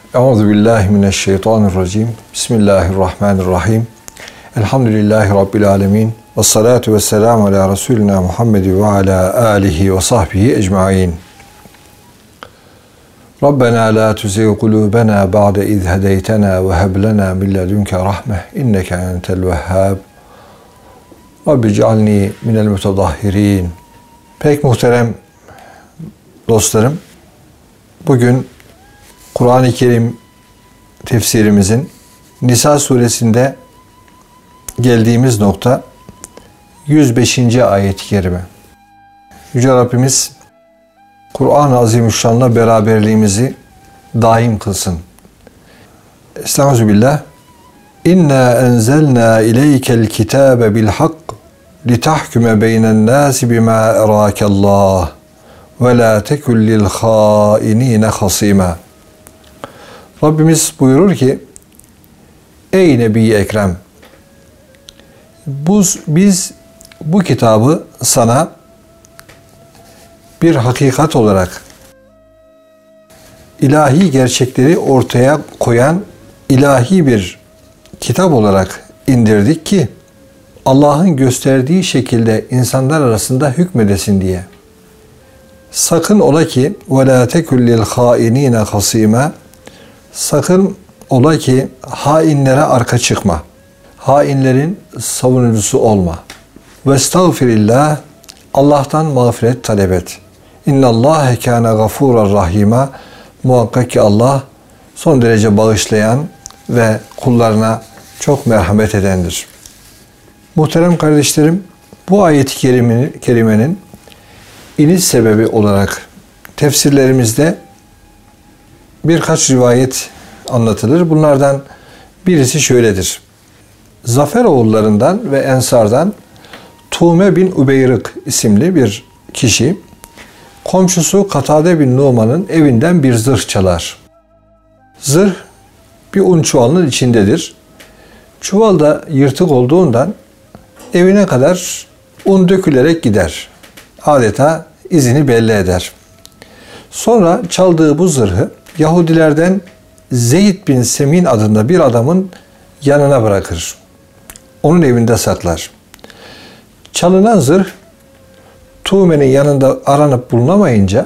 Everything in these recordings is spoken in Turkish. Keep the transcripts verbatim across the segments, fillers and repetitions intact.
Euzubillahimineşşeytanirracim. Bismillahirrahmanirrahim. Elhamdülillahi Rabbil alemin. Ve salatu ve selamu ala Resulina Muhammed ve ala alihi ve sahbihi ecmain. Rabbena la tuzigh kulubena ba'de iz hedeytena ve heb lena min ledunke rahmeh inneke entel vehhab. Rabbi cealni minel mutadahhirin. Pek muhterem dostlarım, bugün Kur'an-ı Kerim tefsirimizin Nisa suresinde geldiğimiz nokta yüz beşinci ayet-i kerime. Yüce Rabbimiz Kur'an-ı Azimüşşan'la beraberliğimizi daim kılsın. Estağfirullah. İnna enzelna ileykel kitabe bil hak litahkume beynen nasi bima erakallah ve la tekun lil hainine hasima. Rabbimiz buyurur ki: Ey Nebi Ekrem, bu, biz bu kitabı sana bir hakikat olarak ilahi gerçekleri ortaya koyan ilahi bir kitap olarak indirdik ki Allah'ın gösterdiği şekilde insanlar arasında hükmedesin diye. Sakın ola ki وَلَا تَكُلْ لِلْخَائِن۪ينَ خَص۪يمًا Sakın ola ki hainlere arka çıkma. Hainlerin savunucusu olma. وَاسْتَغْفِرِ Allah'tan mağfiret talep et. اِنَّ اللّٰهَ كَانَ غَفُورًا رَحِيمًا Muhakkak ki Allah son derece bağışlayan ve kullarına çok merhamet edendir. Muhterem kardeşlerim, bu ayet-i kerimenin, kerimenin iniş sebebi olarak tefsirlerimizde birkaç rivayet anlatılır. Bunlardan birisi şöyledir. Zafer oğullarından ve Ensar'dan Tuğme bin Ubeyrik isimli bir kişi komşusu Katade bin Numan'ın evinden bir zırh çalar. Zırh bir un çuvalının içindedir. Çuval da yırtık olduğundan evine kadar un dökülerek gider. Adeta izini belli eder. Sonra çaldığı bu zırhı Yahudilerden Zeyd bin Semin adında bir adamın yanına bırakır. Onun evinde saklar. Çalınan zırh Tuğme'nin yanında aranıp bulunamayınca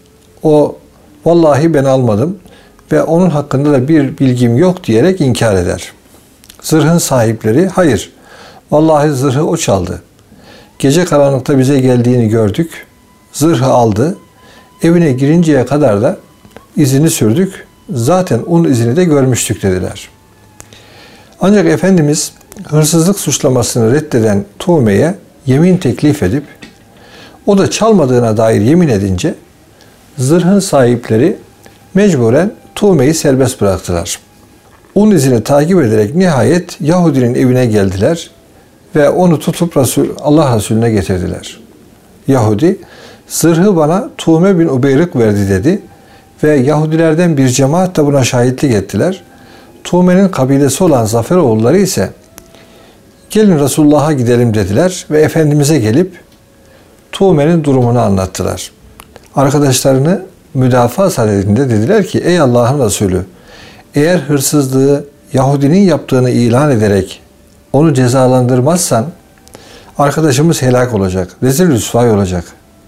o vallahi ben almadım ve onun hakkında da bir bilgim yok diyerek inkar eder. Zırhın sahipleri hayır, vallahi zırhı o çaldı. Gece karanlıkta bize geldiğini gördük. Zırhı aldı. Evine girinceye kadar da izini sürdük. Zaten un izini de görmüştük dediler. Ancak Efendimiz hırsızlık suçlamasını reddeden Tuğme'ye yemin teklif edip o da çalmadığına dair yemin edince zırhın sahipleri mecburen Tuğme'yi serbest bıraktılar. Un izini takip ederek nihayet Yahudinin evine geldiler ve onu tutup Resul, Allah Resulüne getirdiler. Yahudi, zırhı bana Tuğme bin Ubeyrik verdi dedi ve Yahudilerden bir cemaat da buna şahitlik ettiler. Tuğme'nin kabilesi olan Zaferoğulları ise gelin Resulullah'a gidelim dediler ve Efendimiz'e gelip Tuğme'nin durumunu anlattılar. Arkadaşlarını müdafaa sadedinde dediler ki ey Allah'ın Resulü, eğer hırsızlığı Yahudinin yaptığını ilan ederek onu cezalandırmazsan arkadaşımız helak olacak, rezil rüsvay olacak.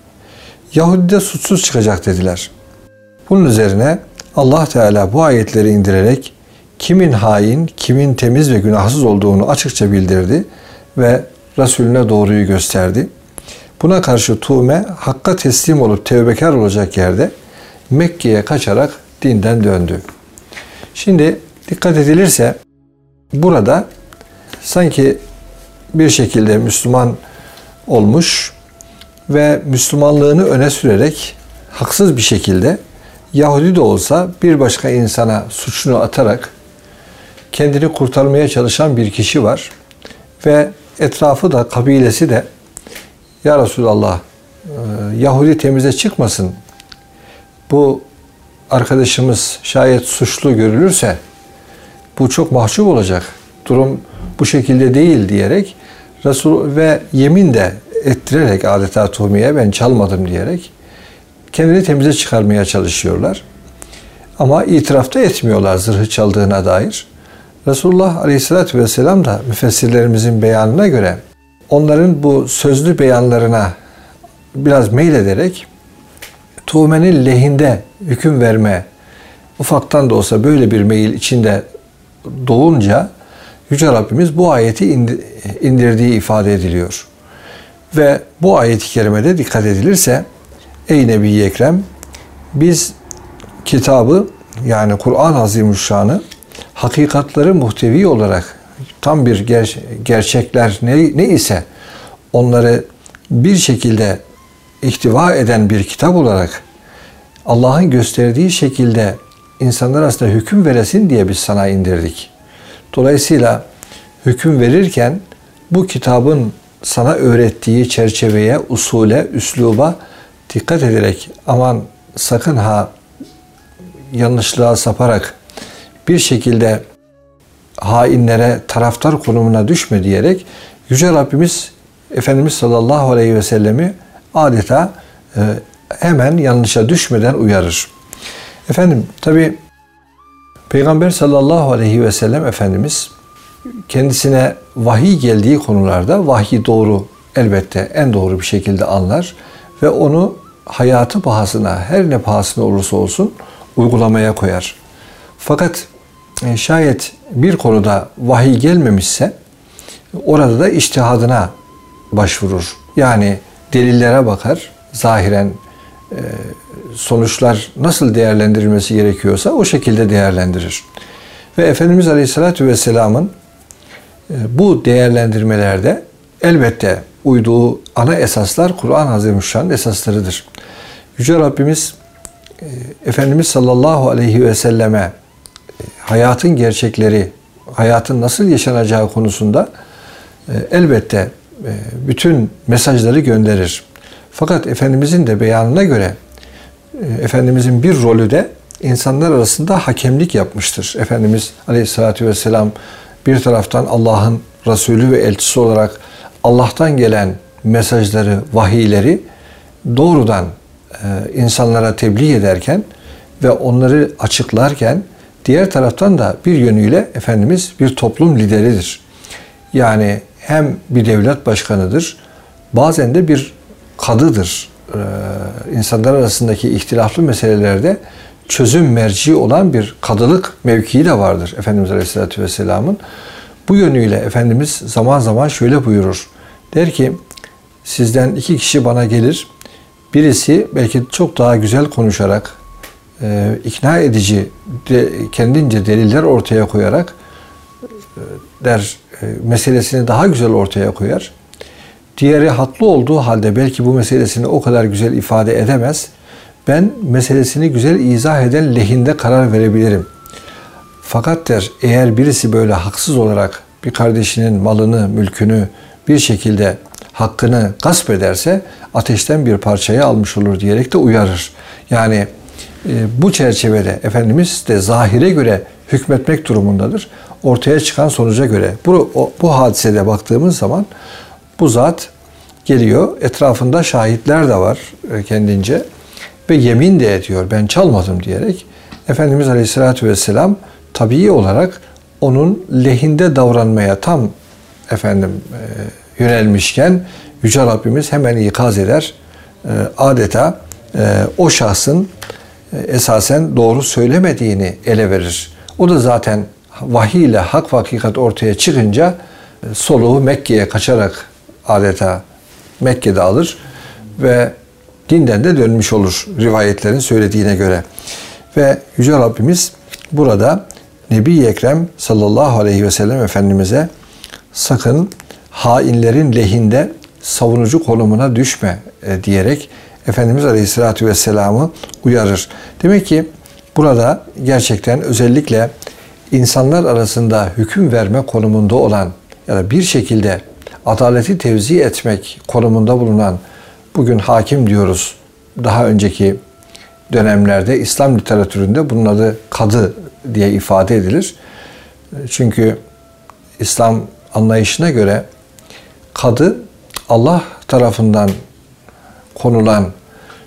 Yahudi de suçsuz çıkacak dediler. Bunun üzerine Allah Teala bu ayetleri indirerek kimin hain, kimin temiz ve günahsız olduğunu açıkça bildirdi ve Resulüne doğruyu gösterdi. Buna karşı Tuğme hakka teslim olup tevbekar olacak yerde Mekke'ye kaçarak dinden döndü. Şimdi dikkat edilirse burada sanki bir şekilde Müslüman olmuş ve Müslümanlığını öne sürerek haksız bir şekilde Yahudi de olsa bir başka insana suçunu atarak kendini kurtarmaya çalışan bir kişi var ve etrafı da kabilesi de ya Resulallah Yahudi temize çıkmasın, bu arkadaşımız şayet suçlu görülürse bu çok mahcup olacak, durum bu şekilde değil diyerek Resul ve yemin de ettirerek adeta Tuğme'ye ben çalmadım diyerek kendini temize çıkarmaya çalışıyorlar. Ama itirafta etmiyorlar zırhı çaldığına dair. Resulullah Aleyhisselatü Vesselam da müfessirlerimizin beyanına göre onların bu sözlü beyanlarına biraz meylederek Tuğme'nin lehinde hüküm verme, ufaktan da olsa böyle bir meyil içinde doğunca Yüce Rabbimiz bu ayeti indirdiği ifade ediliyor. Ve bu ayet-i kerimede dikkat edilirse, ey Nebi-i Ekrem, biz kitabı, yani Kur'an-ı Azimüşşan'ı hakikatları muhtevi olarak tam bir ger- gerçekler ne, ne ise onları bir şekilde ihtiva eden bir kitap olarak Allah'ın gösterdiği şekilde insanlar arasında hüküm veresin diye biz sana indirdik. Dolayısıyla hüküm verirken bu kitabın sana öğrettiği çerçeveye, usule, üsluba dikkat ederek aman sakın ha yanlışlığa saparak bir şekilde hainlere taraftar konumuna düşme diyerek Yüce Rabbimiz Efendimiz sallallahu aleyhi ve sellemi adeta e, hemen yanlışa düşmeden uyarır. Efendim tabi Peygamber sallallahu aleyhi ve sellem Efendimiz kendisine vahiy geldiği konularda vahyi doğru, elbette en doğru bir şekilde anlar ve onu hayatı pahasına, her ne pahasına olursa olsun uygulamaya koyar. Fakat e, şayet bir konuda vahiy gelmemişse orada da içtihadına başvurur. Yani delillere bakar, zahiren e, sonuçlar nasıl değerlendirilmesi gerekiyorsa o şekilde değerlendirir. Ve Efendimiz Aleyhisselatü Vesselam'ın e, bu değerlendirmelerde elbette uyduğu ana esaslar Kur'an-ı Azimüşşan'ın esaslarıdır. Yüce Rabbimiz e, Efendimiz sallallahu aleyhi ve selleme e, hayatın gerçekleri, hayatın nasıl yaşanacağı konusunda e, elbette e, bütün mesajları gönderir. Fakat Efendimizin de beyanına göre e, Efendimizin bir rolü de insanlar arasında hakemlik yapmıştır. Efendimiz Aleyhisselatü Vesselam bir taraftan Allah'ın Resulü ve elçisi olarak Allah'tan gelen mesajları, vahiyleri doğrudan e, insanlara tebliğ ederken ve onları açıklarken diğer taraftan da bir yönüyle Efendimiz bir toplum lideridir. Yani hem bir devlet başkanıdır, bazen de bir kadıdır. Ee, insanlar arasındaki ihtilaflı meselelerde çözüm merci olan bir kadılık mevkii de vardır Efendimiz Aleyhisselatü Vesselam'ın. Bu yönüyle Efendimiz zaman zaman şöyle buyurur. Der ki, sizden iki kişi bana gelir. Birisi belki çok daha güzel konuşarak, e, ikna edici, de, kendince deliller ortaya koyarak e, der, e, meselesini daha güzel ortaya koyar. Diğeri haklı olduğu halde belki bu meselesini o kadar güzel ifade edemez. Ben meselesini güzel izah eden lehinde karar verebilirim. Fakat der, eğer birisi böyle haksız olarak bir kardeşinin malını, mülkünü bir şekilde hakkını gasp ederse ateşten bir parçayı almış olur diyerek de uyarır. Yani e, bu çerçevede Efendimiz de zahire göre hükmetmek durumundadır. Ortaya çıkan sonuca göre. Bu, o, bu hadisede baktığımız zaman bu zat geliyor. Etrafında şahitler de var kendince. Ve yemin de ediyor. Ben çalmadım diyerek. Efendimiz Aleyhisselatü Vesselam tabii olarak onun lehinde davranmaya tam efendim e, yönelmişken Yüce Rabbimiz hemen ikaz eder. E, adeta e, o şahsın e, esasen doğru söylemediğini ele verir. O da zaten vahiy ile hak ve hakikat ortaya çıkınca e, soluğu Mekke'ye kaçarak adeta Mekke'de alır ve dinden de dönmüş olur rivayetlerin söylediğine göre. Ve Yüce Rabbimiz burada Nebi-i Ekrem sallallahu aleyhi ve sellem Efendimiz'e sakın hainlerin lehinde savunucu konumuna düşme e, diyerek Efendimiz Aleyhisselatü Vesselam'ı uyarır. Demek ki burada gerçekten özellikle insanlar arasında hüküm verme konumunda olan ya da bir şekilde adaleti tevzi etmek konumunda bulunan, bugün hakim diyoruz. Daha önceki dönemlerde İslam literatüründe bunun adı kadı diye ifade edilir. Çünkü İslam anlayışına göre kadı Allah tarafından konulan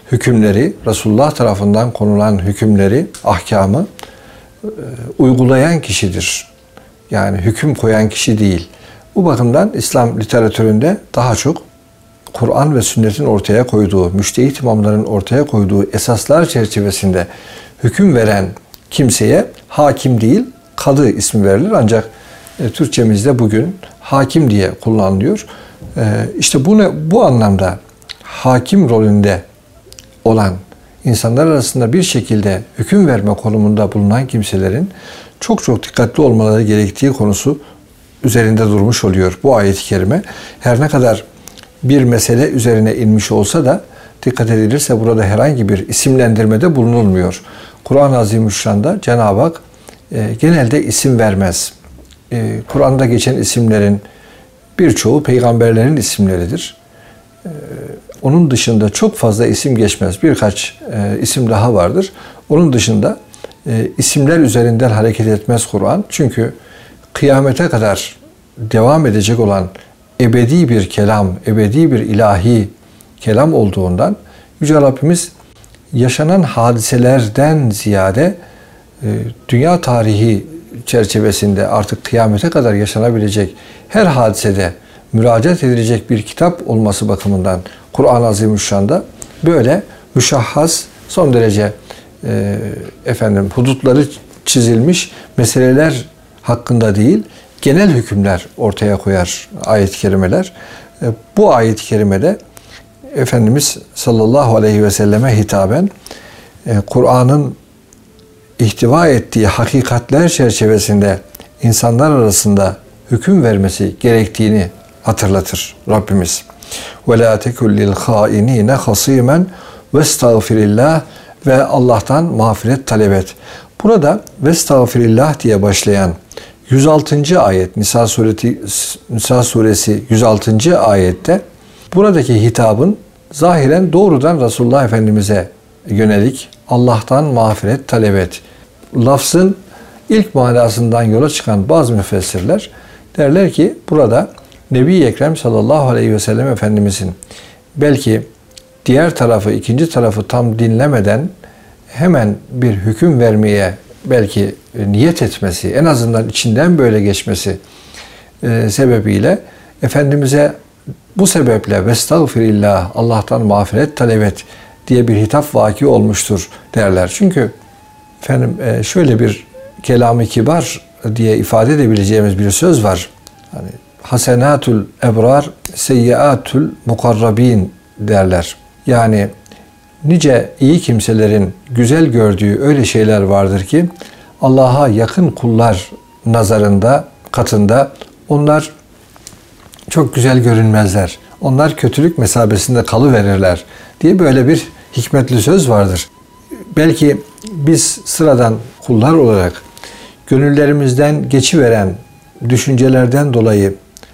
hükümleri, Resulullah tarafından konulan hükümleri, ahkamı e, uygulayan kişidir. Yani hüküm koyan kişi değil. Bu bakımdan İslam literatüründe daha çok Kur'an ve sünnetin ortaya koyduğu, müştehit imamların ortaya koyduğu esaslar çerçevesinde hüküm veren kimseye hakim değil, kadı ismi verilir. Ancak e, Türkçemizde bugün hakim diye kullanılıyor. E, işte bu, ne, bu anlamda hakim rolünde olan insanlar arasında bir şekilde hüküm verme konumunda bulunan kimselerin çok çok dikkatli olmaları gerektiği konusu üzerinde durmuş oluyor bu ayet-i kerime. Her ne kadar bir mesele üzerine inmiş olsa da dikkat edilirse burada herhangi bir isimlendirmede bulunulmuyor. Kur'an-ı Azimüşşan'da Cenab-ı Hak e, genelde isim vermez. E, Kur'an'da geçen isimlerin birçoğu peygamberlerin isimleridir. E, onun dışında çok fazla isim geçmez. Birkaç e, isim daha vardır. Onun dışında e, isimler üzerinden hareket etmez Kur'an. Çünkü kıyamete kadar devam edecek olan ebedi bir kelam, ebedi bir ilahi kelam olduğundan Yüce Rabbimiz yaşanan hadiselerden ziyade e, dünya tarihi çerçevesinde artık kıyamete kadar yaşanabilecek her hadisede müracaat edilecek bir kitap olması bakımından Kur'an-ı Azimüşşan'da böyle müşahhas, son derece e, efendim hudutları çizilmiş meseleler hakkında değil, genel hükümler ortaya koyar ayet-i kerimeler. E, bu ayet-i kerimede Efendimiz sallallahu aleyhi ve selleme hitaben e, Kur'an'ın ihtiva ettiği hakikatler çerçevesinde insanlar arasında hüküm vermesi gerektiğini hatırlatır Rabbimiz. وَلَا تَكُلْ لِلْخَائِن۪ينَ خَص۪يمًا وَاسْتَغْفِرِ ve Allah'tan mağfiret talep et. Burada vestağfirillah diye başlayan yüz altıncı ayet Nisa suresi Nisa suresi yüz altıncı ayette buradaki hitabın zahiren doğrudan Resulullah Efendimiz'e yönelik Allah'tan mağfiret talep et. Lafzın ilk manasından yola çıkan bazı müfessirler derler ki burada Nebi-i Ekrem sallallahu aleyhi ve sellem Efendimiz'in belki diğer tarafı, ikinci tarafı tam dinlemeden hemen bir hüküm vermeye belki niyet etmesi, en azından içinden böyle geçmesi e, sebebiyle Efendimiz'e bu sebeple vestağfirillah, Allah'tan mağfiret talep et diye bir hitap vaki olmuştur derler. Çünkü efendim e, şöyle bir kelam-ı kibar diye ifade edebileceğimiz bir söz var. Hani hasenatul ebrar, seyyiatul mukarrabin derler. Yani nice iyi kimselerin güzel gördüğü öyle şeyler vardır ki Allah'a yakın kullar nazarında, katında onlar çok güzel görünmezler. Onlar kötülük mesabesinde kalıverirler diye böyle bir hikmetli söz vardır. Belki biz sıradan kullar olarak gönüllerimizden geçiveren düşüncelerden dolayı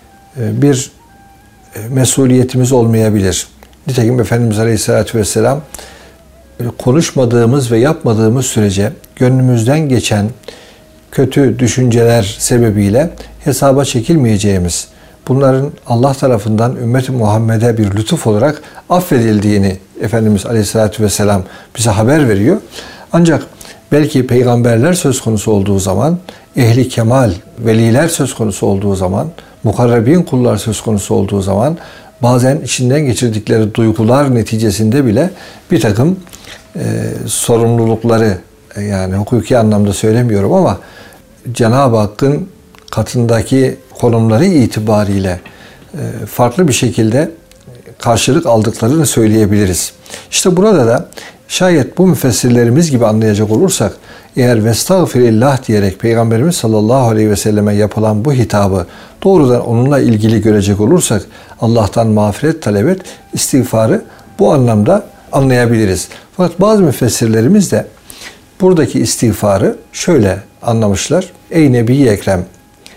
bir mesuliyetimiz olmayabilir. Nitekim Efendimiz Aleyhisselatü Vesselam konuşmadığımız ve yapmadığımız sürece gönlümüzden geçen kötü düşünceler sebebiyle hesaba çekilmeyeceğimiz, bunların Allah tarafından ümmet-i Muhammed'e bir lütuf olarak affedildiğini Efendimiz Aleyhisselatü Vesselam bize haber veriyor. Ancak belki peygamberler söz konusu olduğu zaman, ehli kemal, veliler söz konusu olduğu zaman, mukarrabin kullar söz konusu olduğu zaman bazen içinden geçirdikleri duygular neticesinde bile bir takım e, sorumlulukları, yani hukuki anlamda söylemiyorum ama Cenab-ı Hakk'ın katındaki konumları itibariyle e, farklı bir şekilde karşılık aldıklarını söyleyebiliriz. İşte burada da şayet bu müfessirlerimiz gibi anlayacak olursak, eğer vestağfirillah diyerek Peygamberimiz sallallahu aleyhi ve selleme yapılan bu hitabı doğrudan onunla ilgili görecek olursak, Allah'tan mağfiret talep et, istiğfarı bu anlamda anlayabiliriz. Fakat bazı müfessirlerimiz de buradaki istiğfarı şöyle anlamışlar. Ey Nebi-i Ekrem,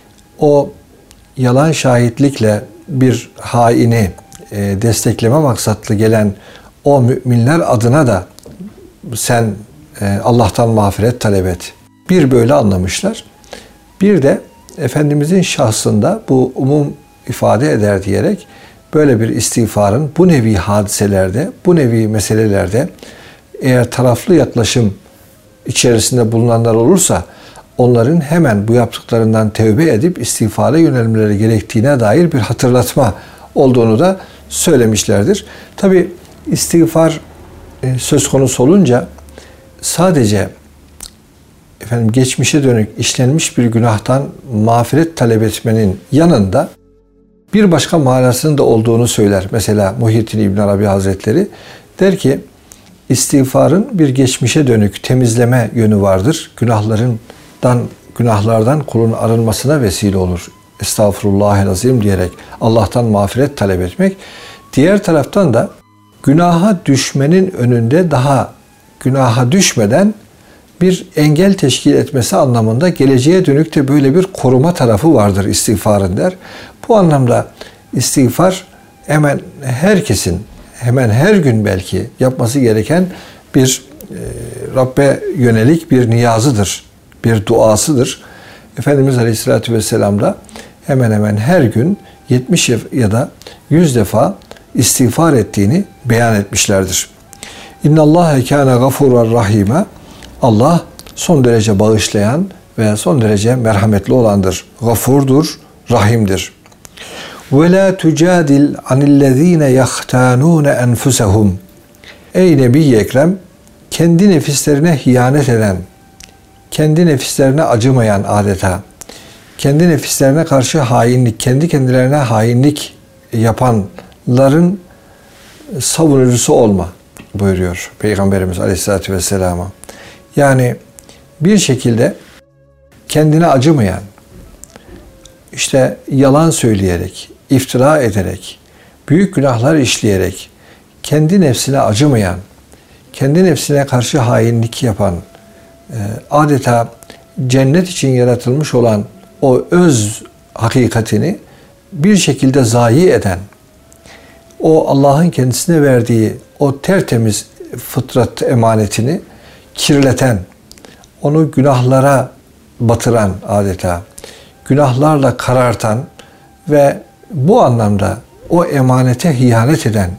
o yalan şahitlikle bir haini e, destekleme maksatlı gelen o müminler adına da sen e, Allah'tan mağfiret talep et. Bir böyle anlamışlar. Bir de Efendimizin şahsında bu umum ifade eder diyerek böyle bir istiğfarın bu nevi hadiselerde, bu nevi meselelerde eğer taraflı yaklaşım içerisinde bulunanlar olursa onların hemen bu yaptıklarından tevbe edip istiğfara yönelmeleri gerektiğine dair bir hatırlatma olduğunu da söylemişlerdir. Tabi istiğfar söz konusu olunca sadece efendim geçmişe dönük işlenmiş bir günahtan mağfiret talep etmenin yanında bir başka manasının da olduğunu söyler. Mesela Muhyiddin İbn Arabi Hazretleri der ki istiğfarın bir geçmişe dönük temizleme yönü vardır. Günahlarından, günahlardan kulun arınmasına vesile olur. Estağfirullahel-azim diyerek Allah'tan mağfiret talep etmek. Diğer taraftan da günaha düşmenin önünde daha günaha düşmeden bir engel teşkil etmesi anlamında geleceğe dönük de böyle bir koruma tarafı vardır istiğfarın der. Bu anlamda istiğfar hemen herkesin hemen her gün belki yapması gereken bir e, Rabbe yönelik bir niyazıdır, bir duasıdır. Efendimiz Aleyhisselatü Vesselam da hemen hemen her gün yetmiş ya da yüz defa istiğfar ettiğini beyan etmişlerdir. İnna Allahe kâne gafûran rahîme. Allah son derece bağışlayan ve son derece merhametli olandır. Gafurdur, rahimdir. Ve la tucadil anillezîne yahtanûne enfusehum. Ey Nebi-i Ekrem, kendi nefislerine hiyanet eden, kendi nefislerine acımayan adeta, kendi nefislerine karşı hainlik, kendi kendilerine hainlik yapanların savunucusu olma buyuruyor Peygamberimiz Aleyhisselatü Vesselam'a. Yani bir şekilde kendine acımayan, işte yalan söyleyerek, iftira ederek, büyük günahlar işleyerek, kendi nefsine acımayan, kendi nefsine karşı hainlik yapan, adeta cennet için yaratılmış olan o öz hakikatini bir şekilde zayi eden, o Allah'ın kendisine verdiği o tertemiz fıtrat emanetini kirleten, onu günahlara batıran adeta, günahlarla karartan ve bu anlamda o emanete hiyanet eden,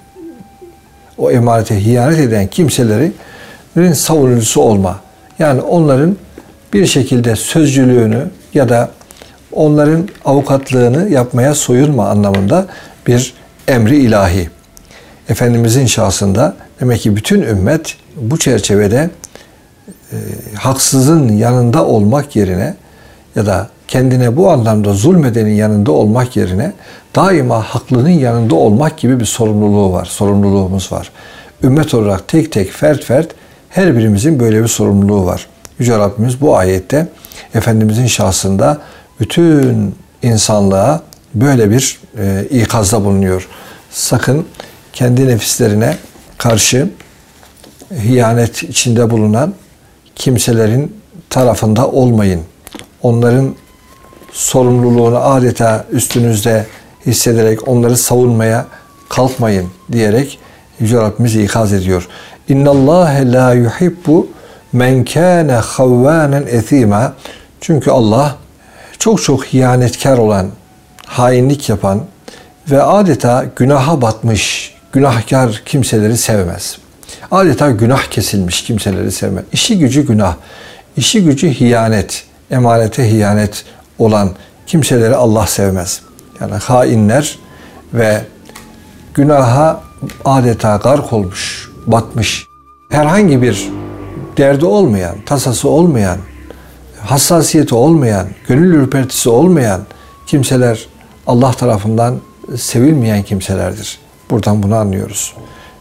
o emanete hiyanet eden kimselerin savunucusu olma. Yani onların bir şekilde sözcülüğünü ya da onların avukatlığını yapmaya soyunma anlamında bir emri ilahi. Efendimizin şahsında demek ki bütün ümmet bu çerçevede e, haksızın yanında olmak yerine ya da kendine bu anlamda zulmedenin yanında olmak yerine daima haklının yanında olmak gibi bir sorumluluğu var, sorumluluğumuz var. Ümmet olarak tek tek, fert fert her birimizin böyle bir sorumluluğu var. Yüce Rabbimiz bu ayette Efendimizin şahsında bütün insanlığa böyle bir e, ikazda bulunuyor. Sakın kendi nefislerine karşı hiyanet içinde bulunan kimselerin tarafında olmayın. Onların sorumluluğunu adeta üstünüzde hissederek onları savunmaya kalkmayın diyerek Yüce Rabbimiz ikaz ediyor. İnna Allahe la yuhibbu men kana havvanen ethima. Çünkü Allah çok çok hiyanetkar olan, hainlik yapan ve adeta günaha batmış, günahkar kimseleri sevmez. Adeta günah kesilmiş kimseleri sevmez. İşi gücü günah, işi gücü hiyanet, emanete hiyanet olan kimseleri Allah sevmez. Yani hainler ve günaha adeta gark olmuş, batmış, herhangi bir derdi olmayan, tasası olmayan, hassasiyeti olmayan, gönül ürpertisi olmayan kimseler Allah tarafından sevilmeyen kimselerdir. Buradan bunu anlıyoruz.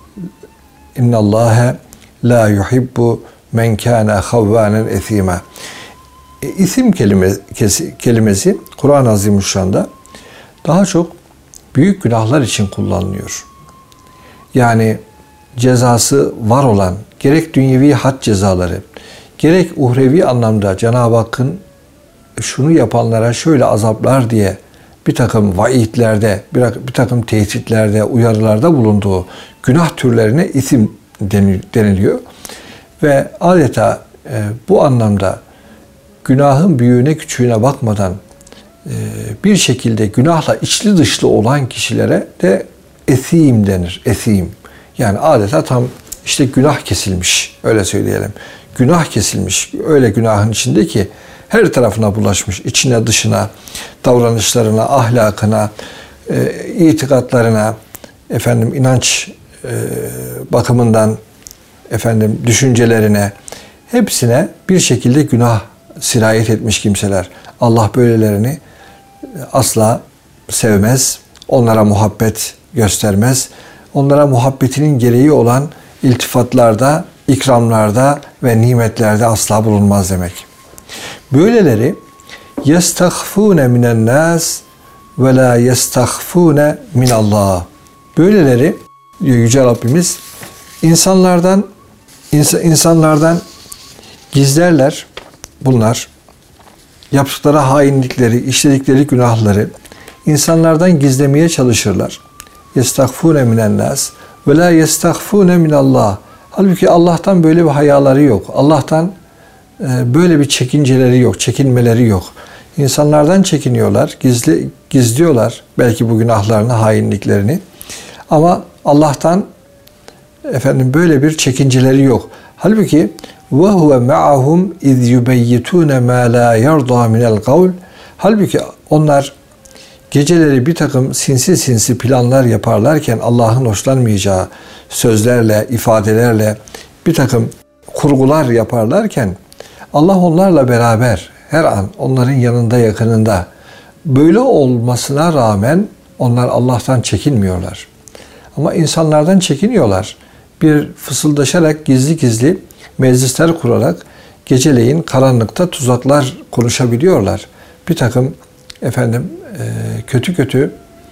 İnna Allahe la yuhibbu men kana havvanen ethima. E, isim kelimesi, kelimesi Kur'an-ı Azimüşşan'da daha çok büyük günahlar için kullanılıyor. Yani cezası var olan gerek dünyevi had cezaları, gerek uhrevi anlamda Cenab-ı Hakk'ın şunu yapanlara şöyle azaplar diye bir takım vaitlerde, bir, bir takım tehditlerde, uyarılarda bulunduğu günah türlerine isim deniliyor. Ve adeta e, bu anlamda günahın büyüğüne küçüğüne bakmadan e, bir şekilde günahla içli dışlı olan kişilere de esim denir. Esim. Yani adeta tam işte günah kesilmiş. Öyle söyleyelim. Günah kesilmiş. Öyle günahın içinde ki her tarafına bulaşmış. İçine dışına, davranışlarına, ahlakına, e, itikatlarına, efendim inanç e, bakımından, efendim düşüncelerine, hepsine bir şekilde günah sirayet etmiş kimseler. Allah böylelerini asla sevmez. Onlara muhabbet göstermez. Onlara muhabbetinin gereği olan iltifatlarda, ikramlarda ve nimetlerde asla bulunmaz demek. Böyleleri yestahfune minen nas ve la yestahfune min Allah. Böyleleri diyor Yüce Rabbimiz insanlardan insanlardan gizlerler bunlar. Yaptıkları hainlikleri, işledikleri günahları insanlardan gizlemeye çalışırlar. Yestahfune minen nas ve la yestahfune min Allah. Halbuki Allah'tan böyle bir hayaları yok. Allah'tan e, böyle bir çekinceleri yok, çekinmeleri yok. İnsanlardan çekiniyorlar, gizli gizliyorlar belki bu günahlarını, hainliklerini. Ama Allah'tan efendim böyle bir çekinceleri yok. Halbuki ve huve ma'ahum iz yubeyyitun ma la yerda minel kavl. Halbuki onlar geceleri bir takım sinsi sinsi planlar yaparlarken Allah'ın hoşlanmayacağı sözlerle, ifadelerle bir takım kurgular yaparlarken Allah onlarla beraber her an onların yanında, yakınında. Böyle olmasına rağmen onlar Allah'tan çekinmiyorlar. Ama insanlardan çekiniyorlar. Bir fısıldaşarak gizli gizli meclisler kurarak geceleyin karanlıkta tuzaklar konuşabiliyorlar. Bir takım efendim kötü kötü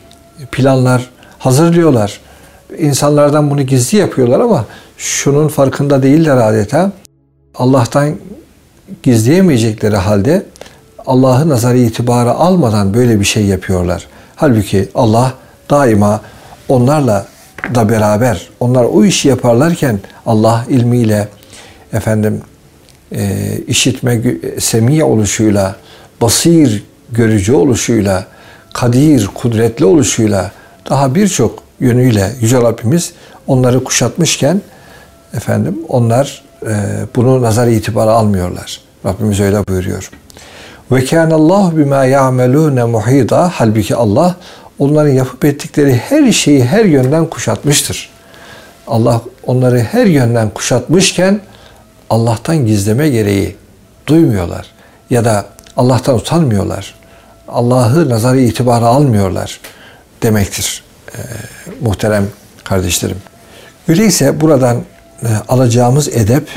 planlar hazırlıyorlar. İnsanlardan bunu gizli yapıyorlar ama şunun farkında değiller adeta. Allah'tan gizleyemeyecekleri halde Allah'ı nazarı itibara almadan böyle bir şey yapıyorlar. Halbuki Allah daima onlarla da beraber, onlar o işi yaparlarken Allah ilmiyle, efendim e, işitme, semiye oluşuyla, basir, görücü oluşuyla, kadir, kudretli oluşuyla, daha birçok yönüyle Yüce Rabbimiz onları kuşatmışken efendim onlar e, bunu nazar itibara almıyorlar. Rabbimiz öyle buyuruyor. Ve kânallâhu bimâ ya'melûne muhîdâ. Halbuki Allah onların yapıp ettikleri her şeyi her yönden kuşatmıştır. Allah onları her yönden kuşatmışken Allah'tan gizleme gereği duymuyorlar. Ya da Allah'tan utanmıyorlar. Allah'ı nazarı itibara almıyorlar demektir e, muhterem kardeşlerim. Öyleyse buradan e, alacağımız edep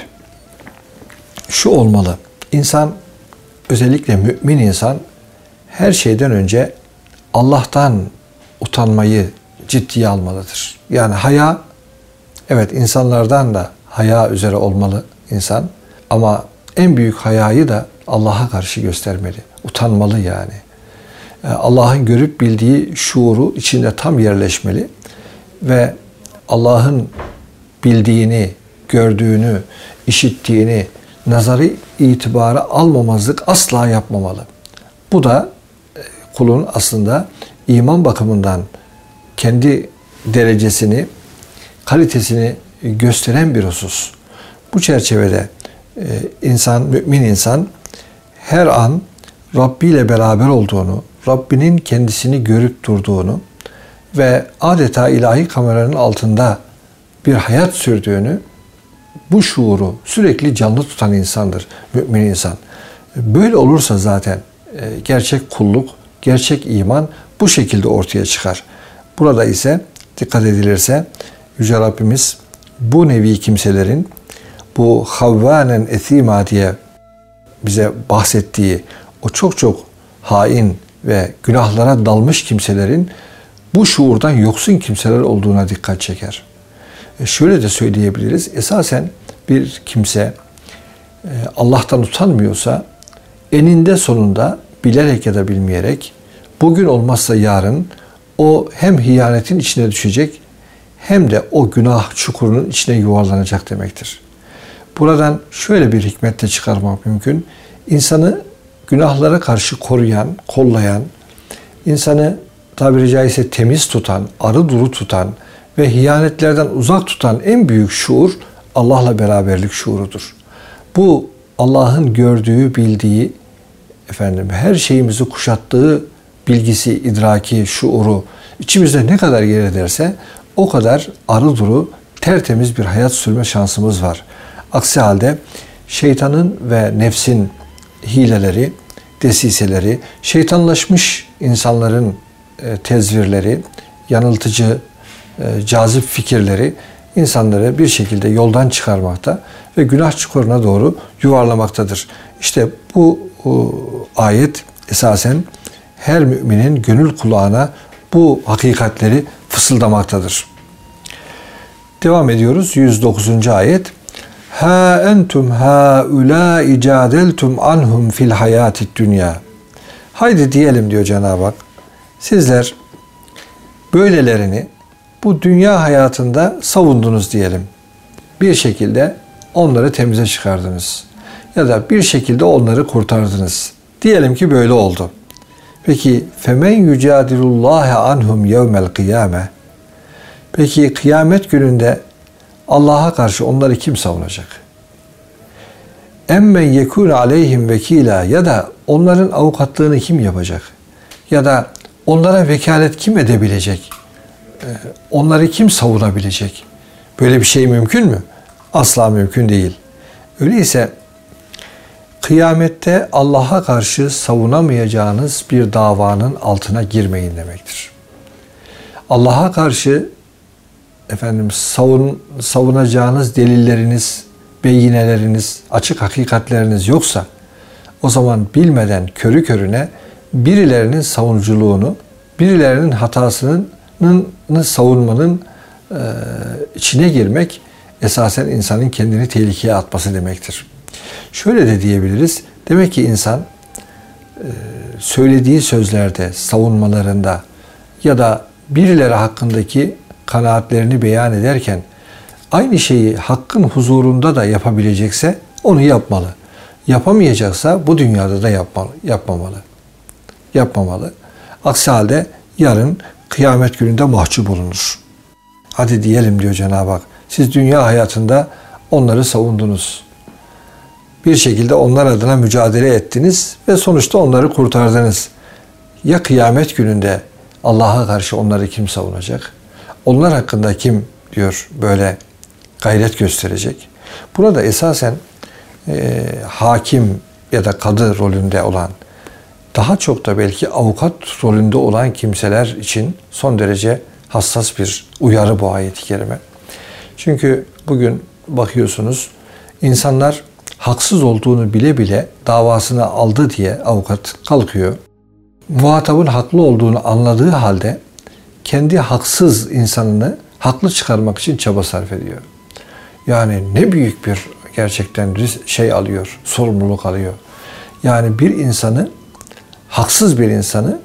şu olmalı. İnsan, özellikle mümin insan her şeyden önce Allah'tan utanmayı ciddiye almalıdır. Yani haya, evet insanlardan da haya üzere olmalı insan. Ama en büyük hayayı da Allah'a karşı göstermeli. Utanmalı yani. Allah'ın görüp bildiği şuuru içinde tam yerleşmeli. Ve Allah'ın bildiğini, gördüğünü, işittiğini nazarı itibara almamazlık asla yapmamalı. Bu da kulun aslında iman bakımından kendi derecesini, kalitesini gösteren bir husus. Bu çerçevede insan, mümin insan her an Rabbi ile beraber olduğunu, Rabbinin kendisini görüp durduğunu ve adeta ilahi kameranın altında bir hayat sürdüğünü, bu şuuru sürekli canlı tutan insandır mümin insan. Böyle olursa zaten gerçek kulluk, gerçek iman bu şekilde ortaya çıkar. Burada ise dikkat edilirse Yüce Rabbimiz bu nevi kimselerin bu havvanen esima diye bize bahsettiği o çok çok hain ve günahlara dalmış kimselerin bu şuurdan yoksun kimseler olduğuna dikkat çeker. E şöyle de söyleyebiliriz. Esasen bir kimse e, Allah'tan utanmıyorsa eninde sonunda bilerek ya da bilmeyerek bugün olmazsa yarın o hem hiyanetin içine düşecek hem de o günah çukurunun içine yuvarlanacak demektir. Buradan şöyle bir hikmet de çıkarmak mümkün. İnsanı günahlara karşı koruyan, kollayan, insanı tabiri caizse temiz tutan, arı duru tutan ve hiyanetlerden uzak tutan en büyük şuur Allah'la beraberlik şuurudur. Bu Allah'ın gördüğü, bildiği, efendim her şeyimizi kuşattığı bilgisi, idraki, şuuru içimizde ne kadar yer ederse o kadar arı duru, tertemiz bir hayat sürme şansımız var. Aksi halde şeytanın ve nefsin hileleri, desiseleri, şeytanlaşmış insanların tezvirleri, yanıltıcı, cazip fikirleri insanları bir şekilde yoldan çıkarmakta ve günah çukuruna doğru yuvarlamaktadır. İşte bu ayet esasen her müminin gönül kulağına bu hakikatleri fısıldamaktadır. Devam ediyoruz. yüz dokuzuncu ayet. Ha entum haulâi cadeltum anhum fil hayatid dünya. Haydi diyelim diyor Cenab-ı Hak. Sizler böylelerini bu dünya hayatında savundunuz diyelim. Bir şekilde onları temize çıkardınız. Ya da bir şekilde onları kurtardınız. Diyelim ki böyle oldu. Peki femen yucadilullâhe anhum yevmel kıyâme. Peki kıyamet gününde Allah'a karşı onları kim savunacak? Emmen yekûne aleyhim vekîlâ, ya da onların avukatlığını kim yapacak? Ya da onlara vekalet kim edebilecek? Onları kim savunabilecek? Böyle bir şey mümkün mü? Asla mümkün değil. Öyleyse kıyamette Allah'a karşı savunamayacağınız bir davanın altına girmeyin demektir. Allah'a karşı efendim savun, savunacağınız delilleriniz, beyineleriniz, açık hakikatleriniz yoksa o zaman bilmeden körü körüne birilerinin savunuculuğunu, birilerinin hatasının savunmanın e, içine girmek esasen insanın kendini tehlikeye atması demektir. Şöyle de diyebiliriz. Demek ki insan e, söylediği sözlerde, savunmalarında ya da birileri hakkındaki kanaatlerini beyan ederken aynı şeyi hakkın huzurunda da yapabilecekse onu yapmalı. Yapamayacaksa bu dünyada da yapmalı, yapmamalı. Yapmamalı. Aksi halde yarın kıyamet gününde mahcup olunur. Hadi diyelim diyor Cenab-ı Hak. Siz dünya hayatında onları savundunuz. Bir şekilde onlar adına mücadele ettiniz ve sonuçta onları kurtardınız. Ya kıyamet gününde Allah'a karşı onları kim savunacak? Onlar hakkında kim diyor böyle gayret gösterecek? Burada esasen e, hakim ya da kadı rolünde olan, daha çok da belki avukat rolünde olan kimseler için son derece hassas bir uyarı bu ayet-i kerime. Çünkü bugün bakıyorsunuz insanlar haksız olduğunu bile bile davasını aldı diye avukat kalkıyor. Muhatabın haklı olduğunu anladığı halde kendi haksız insanını haklı çıkarmak için çaba sarf ediyor. Yani ne büyük bir gerçekten şey alıyor, sorumluluk alıyor. Yani bir insanı, haksız bir insanı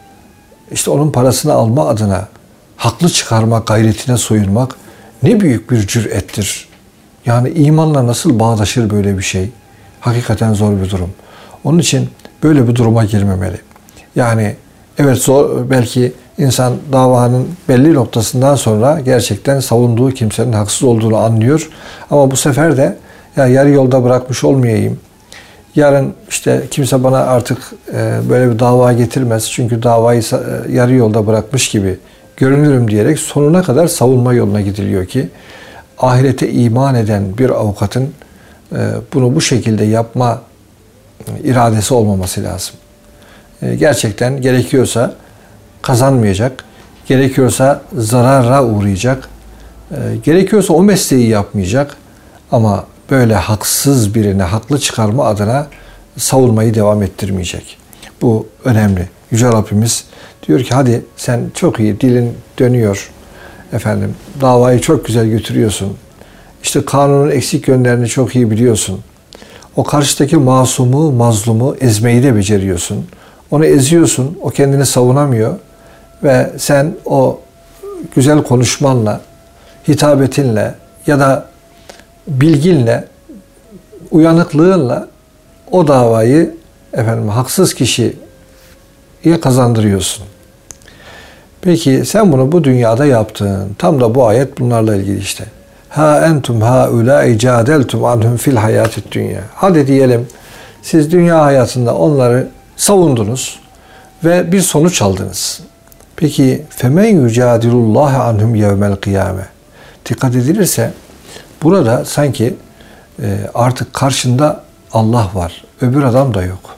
işte onun parasını alma adına haklı çıkarma gayretine soyunmak ne büyük bir cürettir. Yani imanla nasıl bağdaşır böyle bir şey? Hakikaten zor bir durum. Onun için böyle bir duruma girmemeli. Yani evet zor, belki insan davanın belli noktasından sonra gerçekten savunduğu kimsenin haksız olduğunu anlıyor. Ama bu sefer de ya yarı yolda bırakmış olmayayım. Yarın işte kimse bana artık e, böyle bir dava getirmez. Çünkü davayı e, yarı yolda bırakmış gibi görünürüm diyerek sonuna kadar savunma yoluna gidiliyor ki ahirete iman eden bir avukatın e, bunu bu şekilde yapma iradesi olmaması lazım. E, gerçekten gerekiyorsa kazanmayacak, gerekiyorsa zarara uğrayacak, e, gerekiyorsa o mesleği yapmayacak ama böyle haksız birini haklı çıkarma adına savunmayı devam ettirmeyecek. Bu önemli. Yüce Rabbimiz diyor ki hadi sen çok iyi, dilin dönüyor. Efendim davayı çok güzel götürüyorsun. İşte kanunun eksik yönlerini çok iyi biliyorsun. O karşıdaki masumu, mazlumu ezmeyi de beceriyorsun. Onu eziyorsun, o kendini savunamıyor. Ve sen o güzel konuşmanla, hitabetinle ya da bilginle, uyanıklığınla o davayı efendim haksız kişiye kazandırıyorsun. Peki sen bunu bu dünyada yaptın. Tam da bu ayet bunlarla ilgili işte. Ha entum haulâi cadeltum anhum fil hayatid dünya. Hadi diyelim siz dünya hayatında onları savundunuz ve bir sonuç aldınız. Peki femen yucadilullahi anhum yevmel kıyame. Dikkat edilirse burada sanki artık karşında Allah var. Öbür adam da yok.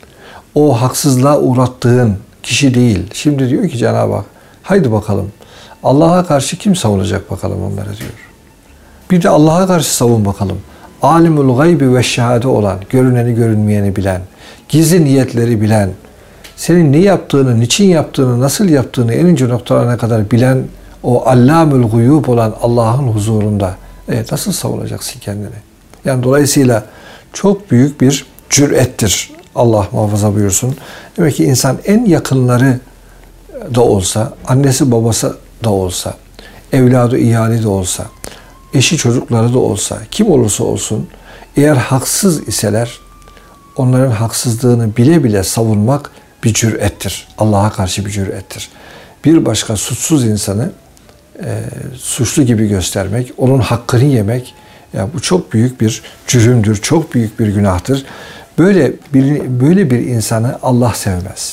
O haksızlığa uğrattığın kişi değil. Şimdi diyor ki Cenab-ı Hak haydi bakalım Allah'a karşı kim savunacak bakalım onlara diyor. Bir de Allah'a karşı savun bakalım. Alimul gaybi ve şehade olan, görüneni görünmeyeni bilen, gizli niyetleri bilen, senin ne yaptığını, niçin yaptığını, nasıl yaptığını en ince noktalarına kadar bilen o allamül guyub olan Allah'ın huzurunda evet, nasıl savunacaksın kendini? Yani dolayısıyla çok büyük bir cürettir. Allah muhafaza buyursun. Demek ki insan en yakınları da olsa, annesi babası da olsa, evladı iyali de olsa, eşi çocukları da olsa, kim olursa olsun, eğer haksız iseler, onların haksızlığını bile bile savunmak bir cürettir. Allah'a karşı bir cürettir. Bir başka suçsuz insanı e, suçlu gibi göstermek, onun hakkını yemek, ya bu çok büyük bir cürümdür, çok büyük bir günahtır. Böyle bir, böyle bir insanı Allah sevmez.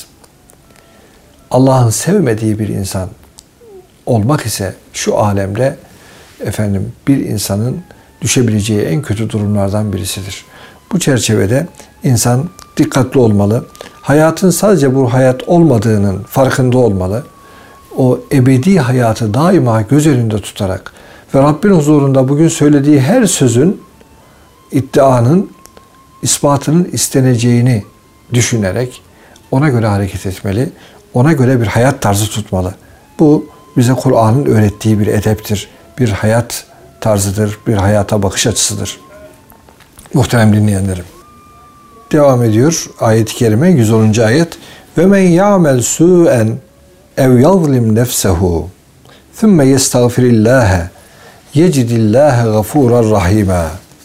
Allah'ın sevmediği bir insan olmak ise şu alemde efendim bir insanın düşebileceği en kötü durumlardan birisidir. Bu çerçevede insan dikkatli olmalı. Hayatın sadece bu hayat olmadığının farkında olmalı. O ebedi hayatı daima göz önünde tutarak ve Rabbin huzurunda bugün söylediği her sözün, iddianın, ispatının isteneceğini düşünerek ona göre hareket etmeli. Ona göre bir hayat tarzı tutmalı. Bu bize Kur'an'ın öğrettiği bir edeptir. Bir hayat tarzıdır. Bir hayata bakış açısıdır. Muhterem dinleyenlerim. Devam ediyor ayet-i kerime yüz onuncu ayet. Ve men ya'mel su'en ev yazlim nefsehu thumme yestağfirillâhe yecidillâhe gafûran rahîmâ.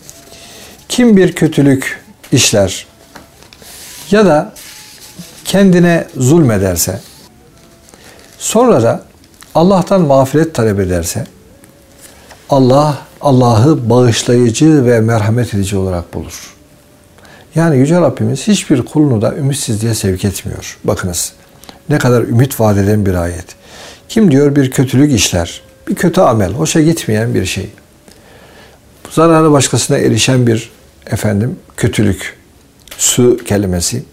Kim bir kötülük işler ya da kendine zulmederse, sonra da Allah'tan mağfiret talep ederse, Allah, Allah'ı bağışlayıcı ve merhamet edici olarak bulur. Yani Yüce Rabbimiz hiçbir kulunu da ümitsizliğe sevk etmiyor. Bakınız ne kadar ümit vaat eden bir ayet. Kim diyor bir kötülük işler, bir kötü amel, hoşa gitmeyen bir şey, zararı başkasına erişen bir efendim kötülük, su kelimesi,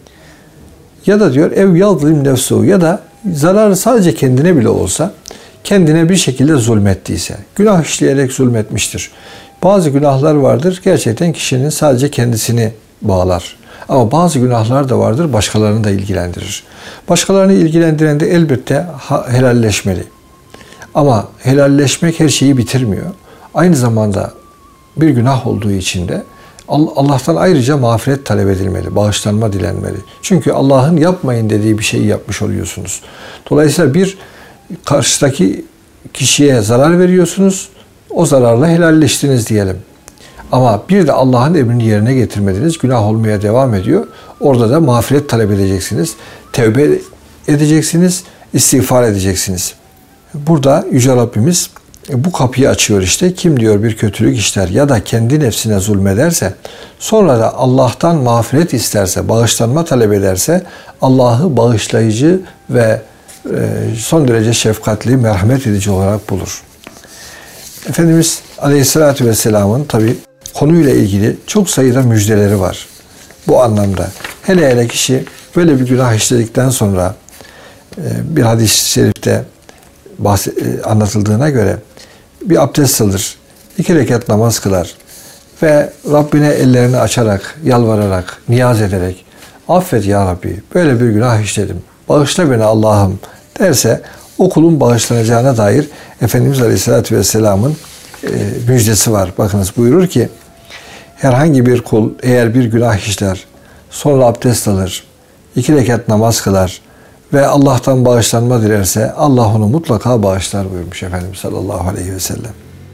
ya da diyor ev yazlim nefsu, ya da zararı sadece kendine bile olsa kendine bir şekilde zulmettiyse, günah işleyerek zulmetmiştir. Bazı günahlar vardır gerçekten kişinin sadece kendisini bağlar. Ama bazı günahlar da vardır başkalarını da ilgilendirir. Başkalarını ilgilendiren de elbette helalleşmeli. Ama helalleşmek her şeyi bitirmiyor. Aynı zamanda bir günah olduğu için de Allah'tan ayrıca mağfiret talep edilmeli, bağışlanma dilenmeli. Çünkü Allah'ın yapmayın dediği bir şeyi yapmış oluyorsunuz. Dolayısıyla bir karşıdaki kişiye zarar veriyorsunuz, o zararla helalleştiniz diyelim. Ama bir de Allah'ın emrini yerine getirmediniz, günah olmaya devam ediyor. Orada da mağfiret talep edeceksiniz, tevbe edeceksiniz, istiğfar edeceksiniz. Burada Yüce Rabbimiz bu kapıyı açıyor işte. Kim diyor bir kötülük işler ya da kendi nefsine zulmederse, sonra da Allah'tan mağfiret isterse, bağışlanma talep ederse, Allah'ı bağışlayıcı ve son derece şefkatli, merhamet edici olarak bulur. Efendimiz Aleyhisselatü Vesselam'ın tabi konuyla ilgili çok sayıda müjdeleri var. Bu anlamda. Hele hele kişi böyle bir günah işledikten sonra bir hadis-i şerifte anlatıldığına göre bir abdest alır, iki rekat namaz kılar ve Rabbine ellerini açarak, yalvararak, niyaz ederek affet ya Rabbi, böyle bir günah işledim, bağışla beni Allah'ım derse o kulun bağışlanacağına dair Efendimiz Aleyhisselatü Vesselam'ın e, müjdesi var. Bakınız buyurur ki herhangi bir kul eğer bir günah işler, sonra abdest alır, iki rekat namaz kılar ve Allah'tan bağışlanma dilerse Allah onu mutlaka bağışlar buyurmuş Efendimiz sallallahu aleyhi ve sellem.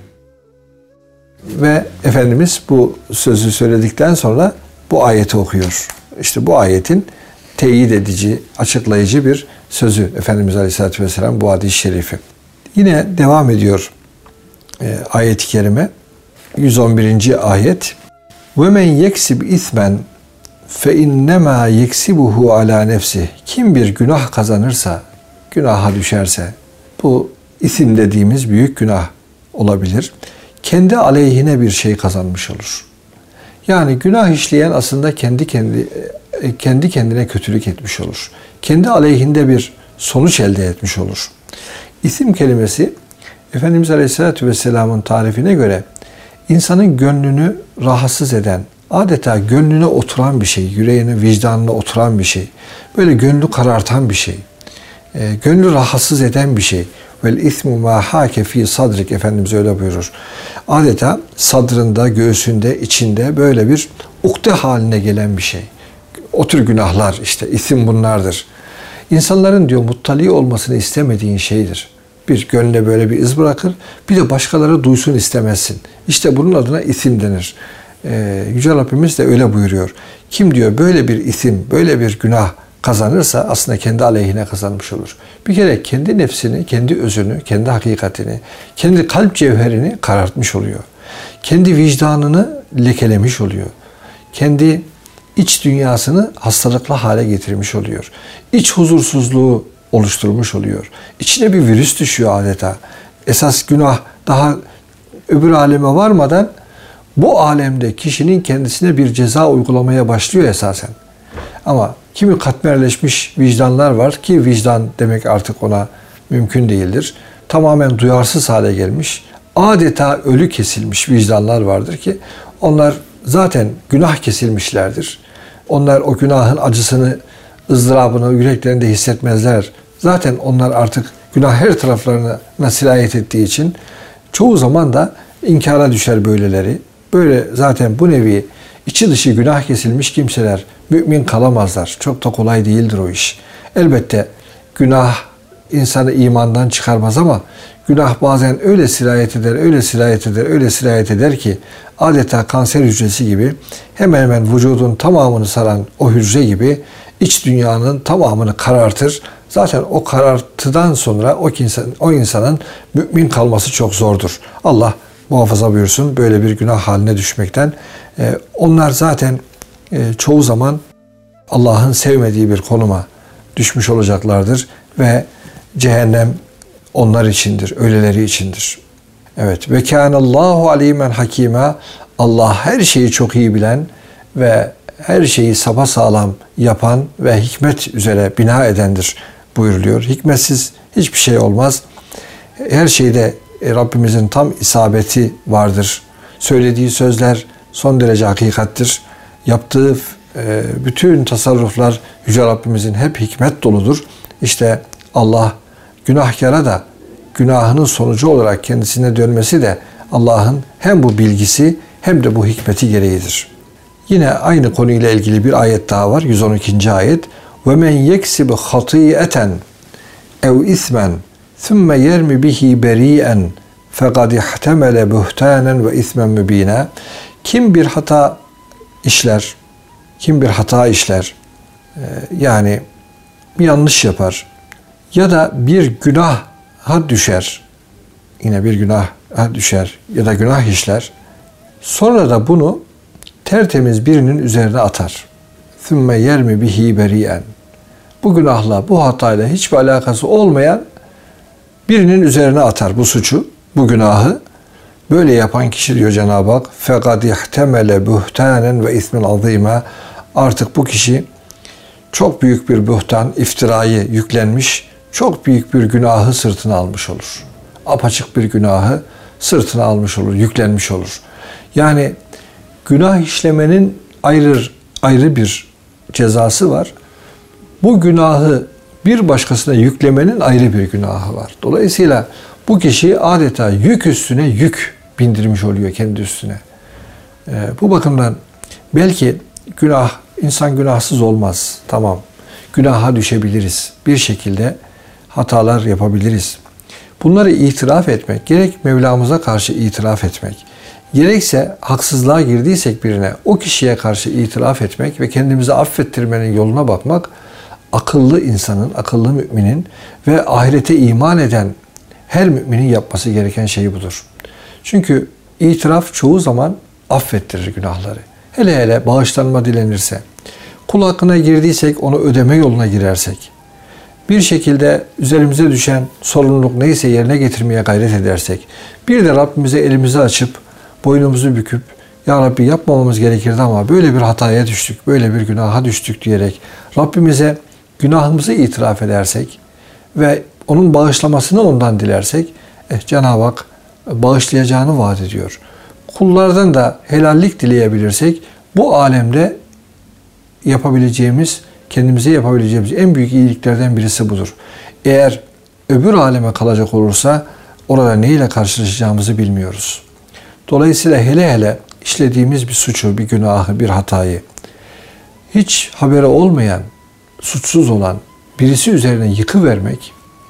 Ve Efendimiz bu sözü söyledikten sonra bu ayeti okuyor. İşte bu ayetin teyit edici, açıklayıcı bir sözü Efendimiz Aleyhisselatü Vesselam bu hadis-i şerifi. Yine devam ediyor e, ayet-i kerime. yüz on birinci ayet. وَمَنْ يَكْسِبْ اِثْمًا فَاِنَّمَا يَكْسِبُهُ عَلَى نَفْسِهِ. Kim bir günah kazanırsa, günaha düşerse, bu isim dediğimiz büyük günah olabilir. Kendi aleyhine bir şey kazanmış olur. Yani günah işleyen aslında kendi kendi kendi kendine kötülük etmiş olur. Kendi aleyhinde bir sonuç elde etmiş olur. İsim kelimesi Efendimiz Aleyhisselatü Vesselam'ın tarifine göre insanın gönlünü rahatsız eden, adeta gönlüne oturan bir şey, yüreğine, vicdanına oturan bir şey, böyle gönlü karartan bir şey, e, gönlü rahatsız eden bir şey. Vel ismu ma hake fi sadrik, Efendimiz öyle buyurur. Adeta sadrında, göğsünde, içinde böyle bir ukde haline gelen bir şey. O tür günahlar, işte isim bunlardır. İnsanların diyor muttali olmasını istemediğin şeydir. Bir gönlüne böyle bir iz bırakır, bir de başkaları duysun istemezsin. İşte bunun adına isim denir. Ee, Yüce Rabbimiz de öyle buyuruyor. Kim diyor böyle bir isim, böyle bir günah kazanırsa aslında kendi aleyhine kazanmış olur. Bir kere kendi nefsini, kendi özünü, kendi hakikatini, kendi kalp cevherini karartmış oluyor. Kendi vicdanını lekelemiş oluyor. Kendi iç dünyasını hastalıklı hale getirmiş oluyor. İç huzursuzluğu oluşturmuş oluyor. İçine bir virüs düşüyor adeta. Esas günah daha öbür aleme varmadan bu alemde kişinin kendisine bir ceza uygulamaya başlıyor esasen. Ama kimi katmerleşmiş vicdanlar var ki vicdan demek artık ona mümkün değildir. Tamamen duyarsız hale gelmiş, adeta ölü kesilmiş vicdanlar vardır ki onlar zaten günah kesilmişlerdir. Onlar o günahın acısını, ızdırabını yüreklerinde hissetmezler. Zaten onlar artık günah her taraflarına sirayet ettiği için çoğu zaman da inkara düşer böyleleri. Böyle zaten bu nevi içi dışı günah kesilmiş kimseler mümin kalamazlar. Çok da kolay değildir o iş. Elbette günah insanı imandan çıkarmaz ama günah bazen öyle sirayet eder, öyle sirayet eder, öyle sirayet eder ki adeta kanser hücresi gibi hemen hemen vücudun tamamını saran o hücre gibi iç dünyanın tamamını karartır. Zaten o karartıdan sonra o insan, o insanın mümin kalması çok zordur. Allah muhafaza buyursun böyle bir günah haline düşmekten. Ee, onlar zaten e, çoğu zaman Allah'ın sevmediği bir konuma düşmüş olacaklardır ve cehennem onlar içindir, öyleleri içindir. Evet, ve kânallâhu alîmen hakîmâ. Allah her şeyi çok iyi bilen ve her şeyi sapasağlam yapan ve hikmet üzere bina edendir buyuruluyor. Hikmetsiz hiçbir şey olmaz. Her şeyde Rabbimizin tam isabeti vardır. Söylediği sözler son derece hakikattir. Yaptığı bütün tasarruflar Yüce Rabbimizin hep hikmet doludur. İşte Allah günahkara da günahının sonucu olarak kendisine dönmesi de Allah'ın hem bu bilgisi hem de bu hikmeti gereğidir. Yine aynı konuyla ilgili bir ayet daha var. yüz on ikinci ayet. وَمَنْ يَكْسِبْ خَطِيئَةً اَوْ اِثْمًا ثُمَّ يَرْمِ بِهِ بَرِيئًا فَقَدْ اِحْتَمَلَ بُهْتَانًا وَاِثْمًا مُب۪ينًا. Kim bir hata işler, kim bir hata işler, yani bir yanlış yapar ya da bir günaha düşer, yine bir günaha düşer ya da günah işler, sonra da bunu tertemiz birinin üzerine atar. ثُمَّ يَرْمِ بِهِ بَرِيئًا. Bu günahla, bu hatayla hiçbir alakası olmayan birinin üzerine atar bu suçu, bu günahı. Böyle yapan kişi diyor Cenab-ı Hak فَقَدْ اِحْتَمَلَ بُهْتَانًا وَاِثْمًا عَظِيمًا. Artık bu kişi çok büyük bir buhtan, iftirayı yüklenmiş, çok büyük bir günahı sırtına almış olur. Apaçık bir günahı sırtına almış olur, yüklenmiş olur. Yani günah işlemenin ayrı ayrı bir cezası var. Bu günahı bir başkasına yüklemenin ayrı bir günahı var. Dolayısıyla bu kişi adeta yük üstüne yük bindirmiş oluyor kendi üstüne. Ee, bu bakımdan belki günah, insan günahsız olmaz. Tamam. Günaha düşebiliriz. Bir şekilde hatalar yapabiliriz. Bunları itiraf etmek, gerek Mevlamıza karşı itiraf etmek, gerekse haksızlığa girdiysek birine o kişiye karşı itiraf etmek ve kendimizi affettirmenin yoluna bakmak akıllı insanın, akıllı müminin ve ahirete iman eden her müminin yapması gereken şey budur. Çünkü itiraf çoğu zaman affettirir günahları. Hele hele bağışlanma dilenirse, kul hakkına girdiysek onu ödeme yoluna girersek, bir şekilde üzerimize düşen sorumluluk neyse yerine getirmeye gayret edersek, bir de Rabbimize elimizi açıp, boynumuzu büküp, Ya Rabbi yapmamamız gerekirdi ama böyle bir hataya düştük, böyle bir günaha düştük diyerek Rabbimize günahımızı itiraf edersek ve onun bağışlamasını ondan dilersek, eh, Cenab-ı Hak bağışlayacağını vaat ediyor. Kullardan da helallik dileyebilirsek, bu alemde yapabileceğimiz, kendimize yapabileceğimiz en büyük iyiliklerden birisi budur. Eğer öbür aleme kalacak olursa, orada neyle karşılaşacağımızı bilmiyoruz. Dolayısıyla hele hele işlediğimiz bir suçu, bir günahı, bir hatayı hiç haberi olmayan, suçsuz olan birisi üzerine yıkıvermek,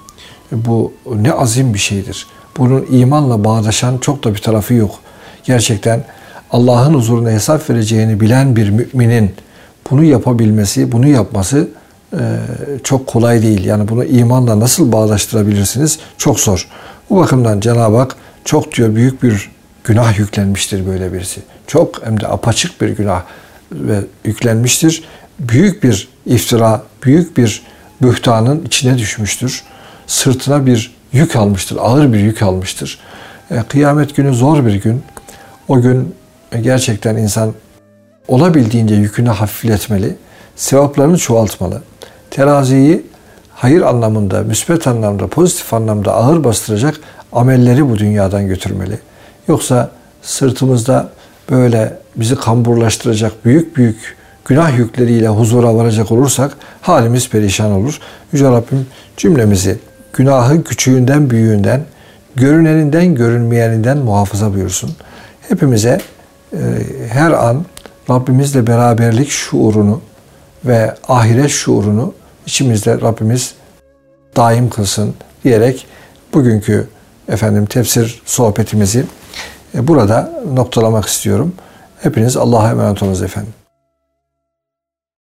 bu ne azim bir şeydir. Bunun imanla bağdaşan çok da bir tarafı yok. Gerçekten Allah'ın huzuruna hesap vereceğini bilen bir müminin bunu yapabilmesi, bunu yapması e, çok kolay değil. Yani bunu imanla nasıl bağdaştırabilirsiniz? Çok zor. Bu bakımdan Cenab-ı Hak çok diyor büyük bir günah yüklenmiştir böyle birisi. Çok hem de apaçık bir günah ve yüklenmiştir. Büyük bir iftira, büyük bir bühtanın içine düşmüştür. Sırtına bir yük almıştır, ağır bir yük almıştır. E, kıyamet günü zor bir gün. O gün e, gerçekten insan olabildiğince yükünü hafifletmeli, sevaplarını çoğaltmalı. Teraziyi hayır anlamında, müsbet anlamda, pozitif anlamda ağır bastıracak amelleri bu dünyadan götürmeli. Yoksa sırtımızda böyle bizi kamburlaştıracak büyük büyük günah yükleriyle huzura varacak olursak halimiz perişan olur. Yüce Rabbim cümlemizi günahın küçüğünden büyüğünden, görüneninden görünmeyeninden muhafaza buyursun. Hepimize e, her an Rabbimizle beraberlik şuurunu ve ahiret şuurunu içimizde Rabbimiz daim kılsın diyerek bugünkü efendim tefsir sohbetimizi burada noktalamak istiyorum. Hepiniz Allah'a emanet olunuz efendim.